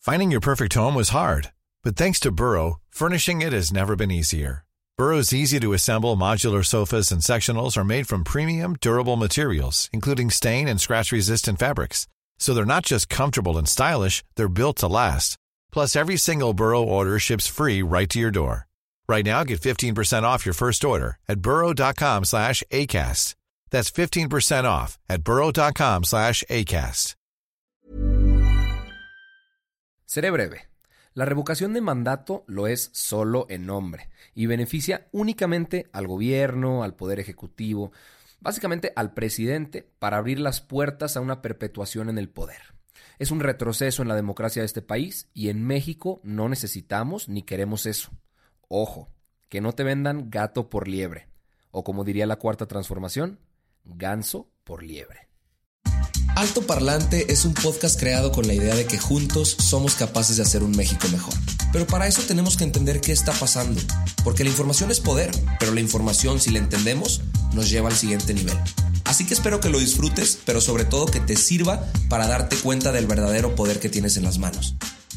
Finding your perfect home was hard, but thanks to Burrow, furnishing it has never been easier. Burrow's easy-to-assemble modular sofas and sectionals are made from premium, durable materials, including stain and scratch-resistant fabrics. So they're not just comfortable and stylish, they're built to last. Plus, every single Burrow order ships free right to your door. Right now, get 15% off your first order at burrow.com/ACAST. That's 15% off at burrow.com/ACAST. Seré breve. La revocación de mandato lo es solo en nombre y beneficia únicamente al gobierno, al poder ejecutivo, básicamente al presidente, para abrir las puertas a una perpetuación en el poder. Es un retroceso en la democracia de este país y en México no necesitamos ni queremos eso. Ojo, que no te vendan gato por liebre, o como diría la Cuarta Transformación, ganso por liebre. Alto Parlante es un podcast creado con la idea de que juntos somos capaces de hacer un México mejor. Pero para eso tenemos que entender qué está pasando, porque la información es poder, pero la información, si la entendemos, nos lleva al siguiente nivel. Así que espero que lo disfrutes, pero sobre todo que te sirva para darte cuenta del verdadero poder que tienes en las manos.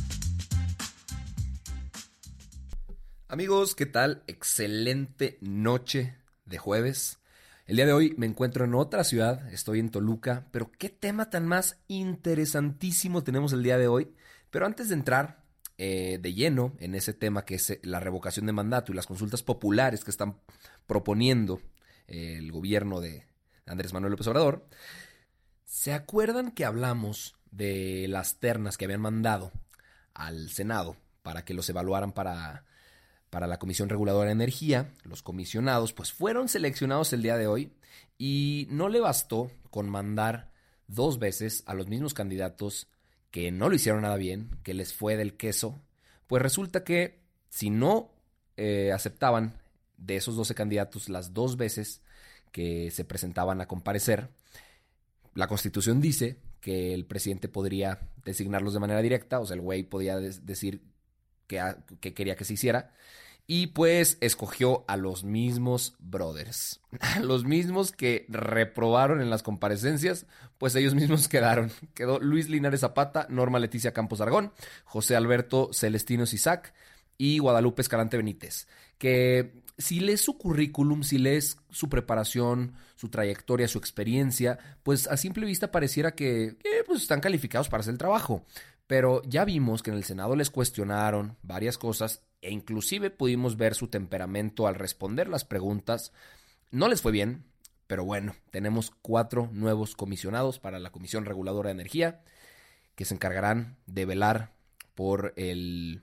Amigos, ¿qué tal? Excelente noche de jueves. El día de hoy me encuentro en otra ciudad, estoy en Toluca, pero qué tema tan más interesantísimo tenemos el día de hoy. Pero antes de entrar de lleno en ese tema que es la revocación de mandato y las consultas populares que están proponiendo el gobierno de Andrés Manuel López Obrador, ¿se acuerdan que hablamos de las ternas que habían mandado al Senado para que los evaluaran para la Comisión Reguladora de Energía? Los comisionados pues fueron seleccionados el día de hoy y no le bastó con mandar 2 veces a los mismos candidatos que no lo hicieron nada bien, que les fue del queso. Pues resulta que si no aceptaban de esos 12 candidatos las 2 veces que se presentaban a comparecer, la Constitución dice que el presidente podría designarlos de manera directa, o sea, el güey podía decir que quería que se hiciera. Y pues escogió a los mismos brothers, a los mismos que reprobaron en las comparecencias, pues ellos mismos quedaron. Quedó Luis Linares Zapata, Norma Leticia Campos Argón, José Alberto Celestino Sisac y Guadalupe Escalante Benítez, que si lees su currículum, si lees su preparación, su trayectoria, su experiencia, pues a simple vista pareciera que pues están calificados para hacer el trabajo. Pero ya vimos que en el Senado les cuestionaron varias cosas e inclusive pudimos ver su temperamento al responder las preguntas. No les fue bien, pero bueno, tenemos 4 nuevos comisionados para la Comisión Reguladora de Energía que se encargarán de velar por el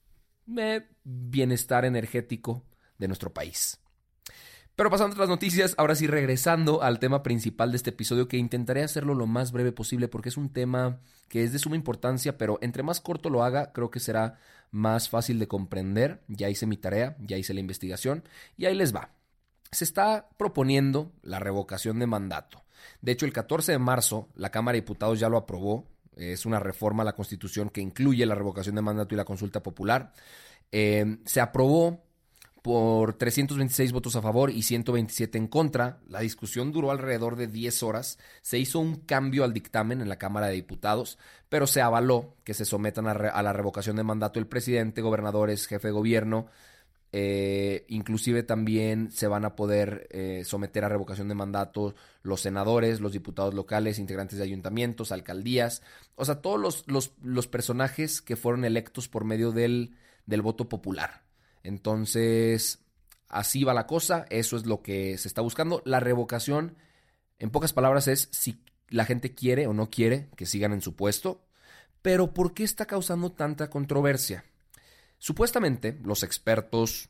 bienestar energético de nuestro país. Pero pasando a otras noticias, ahora sí regresando al tema principal de este episodio, que intentaré hacerlo lo más breve posible porque es un tema que es de suma importancia, pero entre más corto lo haga, creo que será más fácil de comprender. Ya hice mi tarea, ya hice la investigación y ahí les va. Se está proponiendo la revocación de mandato. De hecho, el 14 de marzo la Cámara de Diputados ya lo aprobó. Es una reforma a la Constitución que incluye la revocación de mandato y la consulta popular. Se aprobó por 326 votos a favor y 127 en contra. La discusión duró alrededor de 10 horas. Se hizo un cambio al dictamen en la Cámara de Diputados, pero se avaló que se sometan a la revocación de mandato el presidente, gobernadores, jefe de gobierno. Inclusive también se van a poder someter a revocación de mandato los senadores, los diputados locales, integrantes de ayuntamientos, alcaldías. O sea, todos los personajes que fueron electos por medio del voto popular. Entonces, así va la cosa, eso es lo que se está buscando. La revocación, en pocas palabras, es si la gente quiere o no quiere que sigan en su puesto. Pero ¿por qué está causando tanta controversia? Supuestamente, los expertos,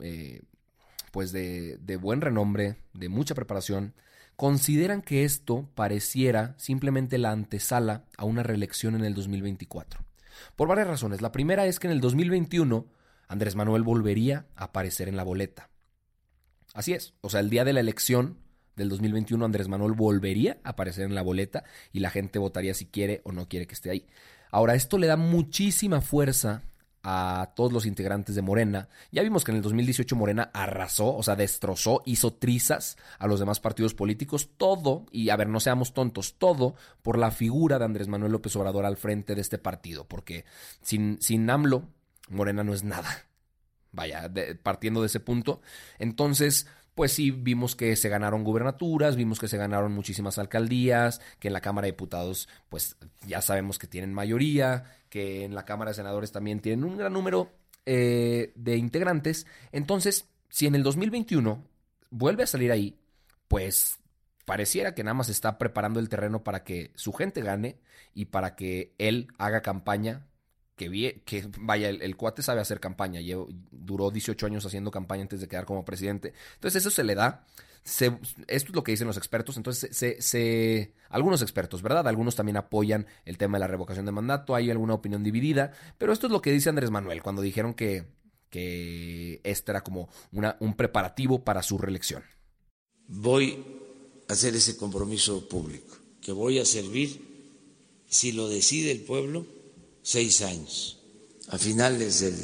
pues de buen renombre, de mucha preparación, consideran que esto pareciera simplemente la antesala a una reelección en el 2024. Por varias razones. La primera es que en el 2021 Andrés Manuel volvería a aparecer en la boleta. Así es, o sea, el día de la elección del 2021 Andrés Manuel volvería a aparecer en la boleta y la gente votaría si quiere o no quiere que esté ahí. Ahora, esto le da muchísima fuerza a todos los integrantes de Morena. Ya vimos que en el 2018 Morena arrasó, o sea, destrozó, hizo trizas a los demás partidos políticos, todo, y a ver, no seamos tontos, todo por la figura de Andrés Manuel López Obrador al frente de este partido, porque sin AMLO, Morena no es nada. Vaya, partiendo de ese punto. Entonces, pues sí, vimos que se ganaron gubernaturas, vimos que se ganaron muchísimas alcaldías, que en la Cámara de Diputados, pues ya sabemos que tienen mayoría, que en la Cámara de Senadores también tienen un gran número de integrantes. Entonces, si en el 2021 vuelve a salir ahí, pues pareciera que nada más está preparando el terreno para que su gente gane y para que él haga campaña. Que vaya, el cuate sabe hacer campaña, duró 18 años haciendo campaña antes de quedar como presidente. Entonces eso se le da, esto es lo que dicen los expertos, entonces algunos expertos, ¿verdad? Algunos también apoyan el tema de la revocación de mandato, hay alguna opinión dividida, pero esto es lo que dice Andrés Manuel cuando dijeron que este era como un preparativo para su reelección. Voy a hacer ese compromiso público, que voy a servir, si lo decide el pueblo, 6 años. A finales del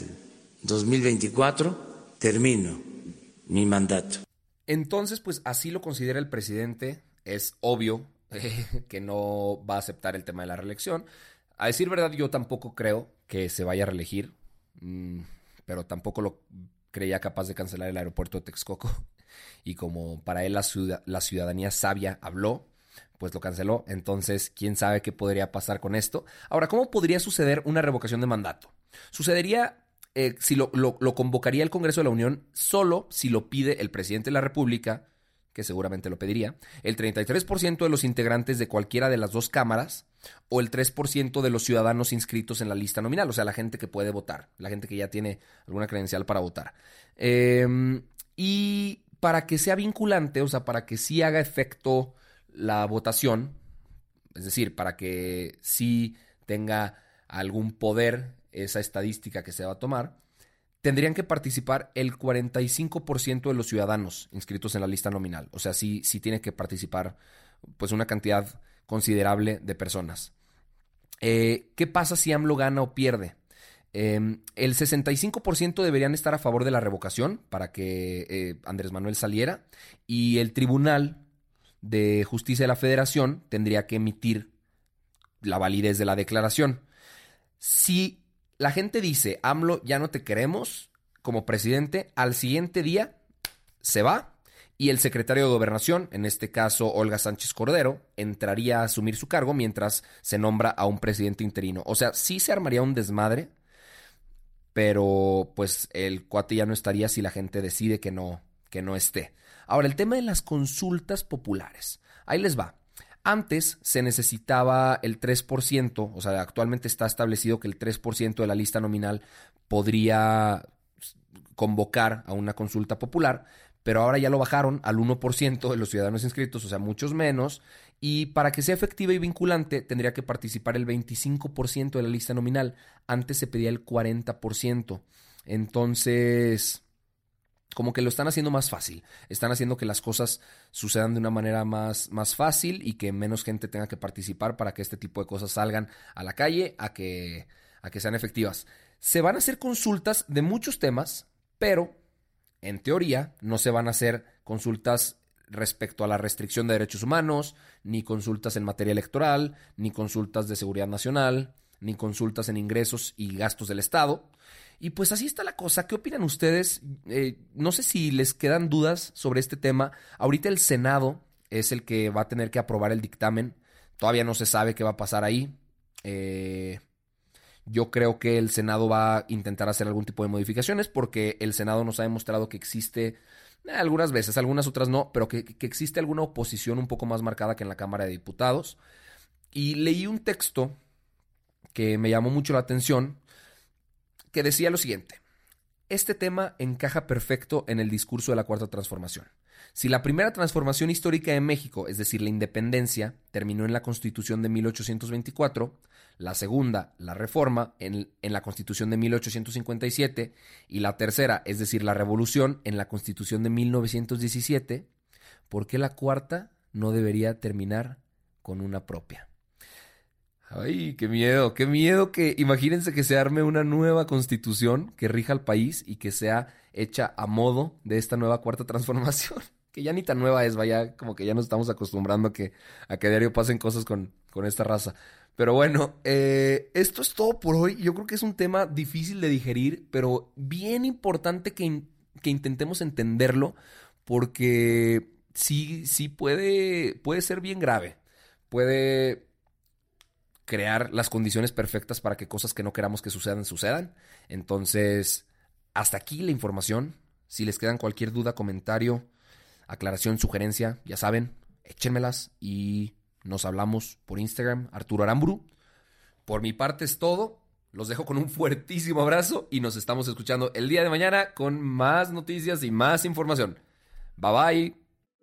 2024 termino mi mandato. Entonces, pues así lo considera el presidente. Es obvio que no va a aceptar el tema de la reelección. A decir verdad, yo tampoco creo que se vaya a reelegir, pero tampoco lo creía capaz de cancelar el aeropuerto de Texcoco. Y como para él la ciudadanía sabia habló, pues lo canceló. Entonces, ¿quién sabe qué podría pasar con esto? Ahora, ¿cómo podría suceder una revocación de mandato? Sucedería si lo convocaría el Congreso de la Unión solo si lo pide el presidente de la República, que seguramente lo pediría, el 33% de los integrantes de cualquiera de las dos cámaras o el 3% de los ciudadanos inscritos en la lista nominal, o sea, la gente que puede votar, la gente que ya tiene alguna credencial para votar. Y para que sea vinculante, o sea, para que sí haga efecto la votación, es decir, para que sí tenga algún poder esa estadística que se va a tomar, tendrían que participar el 45% de los ciudadanos inscritos en la lista nominal. O sea, sí tiene que participar pues una cantidad considerable de personas. ¿Qué pasa si AMLO gana o pierde? El 65% deberían estar a favor de la revocación para que Andrés Manuel saliera, y el Tribunal de Justicia de la Federación tendría que emitir la validez de la declaración. Si la gente dice, AMLO, ya no te queremos como presidente, al siguiente día se va y el secretario de Gobernación, en este caso Olga Sánchez Cordero, entraría a asumir su cargo mientras se nombra a un presidente interino. O sea, sí se armaría un desmadre, pero pues el cuate ya no estaría si la gente decide que no esté. Ahora, el tema de las consultas populares. Ahí les va. Antes se necesitaba el 3%, o sea, actualmente está establecido que el 3% de la lista nominal podría convocar a una consulta popular, pero ahora ya lo bajaron al 1% de los ciudadanos inscritos, o sea, muchos menos, y para que sea efectiva y vinculante tendría que participar el 25% de la lista nominal. Antes se pedía el 40%. Entonces, como que lo están haciendo más fácil, están haciendo que las cosas sucedan de una manera más fácil y que menos gente tenga que participar para que este tipo de cosas salgan a la calle, a que sean efectivas. Se van a hacer consultas de muchos temas, pero en teoría no se van a hacer consultas respecto a la restricción de derechos humanos, ni consultas en materia electoral, ni consultas de seguridad nacional, ni consultas en ingresos y gastos del Estado. Y pues así está la cosa. ¿Qué opinan ustedes? No sé si les quedan dudas sobre este tema. Ahorita el Senado es el que va a tener que aprobar el dictamen. Todavía no se sabe qué va a pasar ahí. Yo creo que el Senado va a intentar hacer algún tipo de modificaciones porque el Senado nos ha demostrado que existe, algunas veces, algunas otras no, pero que existe alguna oposición un poco más marcada que en la Cámara de Diputados. Y leí un texto que me llamó mucho la atención, que decía lo siguiente: este tema encaja perfecto en el discurso de la Cuarta Transformación. Si la primera transformación histórica de México, es decir, la independencia, terminó en la Constitución de 1824, la segunda, la Reforma, en la Constitución de 1857, y la tercera, es decir, la Revolución, en la Constitución de 1917, ¿por qué la cuarta no debería terminar con una propia? Ay, qué miedo que imagínense que se arme una nueva constitución que rija al país y que sea hecha a modo de esta nueva cuarta transformación, que ya ni tan nueva es, vaya, como que ya nos estamos acostumbrando a que diario pasen cosas con esta raza. Pero bueno, esto es todo por hoy. Yo creo que es un tema difícil de digerir, pero bien importante que intentemos entenderlo, porque sí puede ser bien grave. Puede crear las condiciones perfectas para que cosas que no queramos que sucedan. Entonces, hasta aquí la información. Si les quedan cualquier duda, comentario, aclaración, sugerencia, ya saben, échenmelas y nos hablamos por Instagram, Arturo Aramburu. Por mi parte es todo. Los dejo con un fuertísimo abrazo y nos estamos escuchando el día de mañana con más noticias y más información. Bye bye.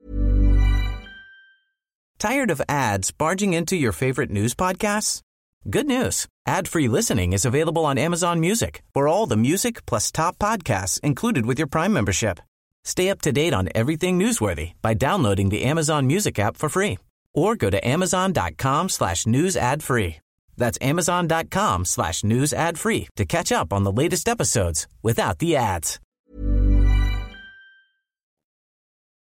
Tired of ads barging into your favorite news podcasts? Good news. Ad-free listening is available on Amazon Music for all the music plus top podcasts included with your Prime membership. Stay up to date on everything newsworthy by downloading the Amazon Music app for free or go to amazon.com/news ad free. That's amazon.com/news ad free to catch up on the latest episodes without the ads.